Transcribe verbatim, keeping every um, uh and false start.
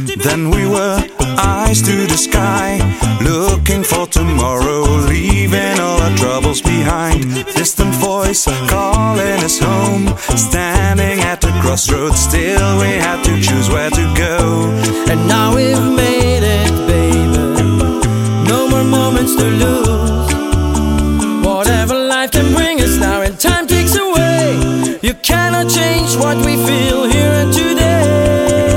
Then we were eyes to the sky, looking for tomorrow, leaving all our troubles behind. Distant voice calling us home, standing at the crossroads, still we had to choose where to go. And now we've made it, baby, no more moments to lose. Whatever life can bring us now and time takes away, you cannot change what we feel.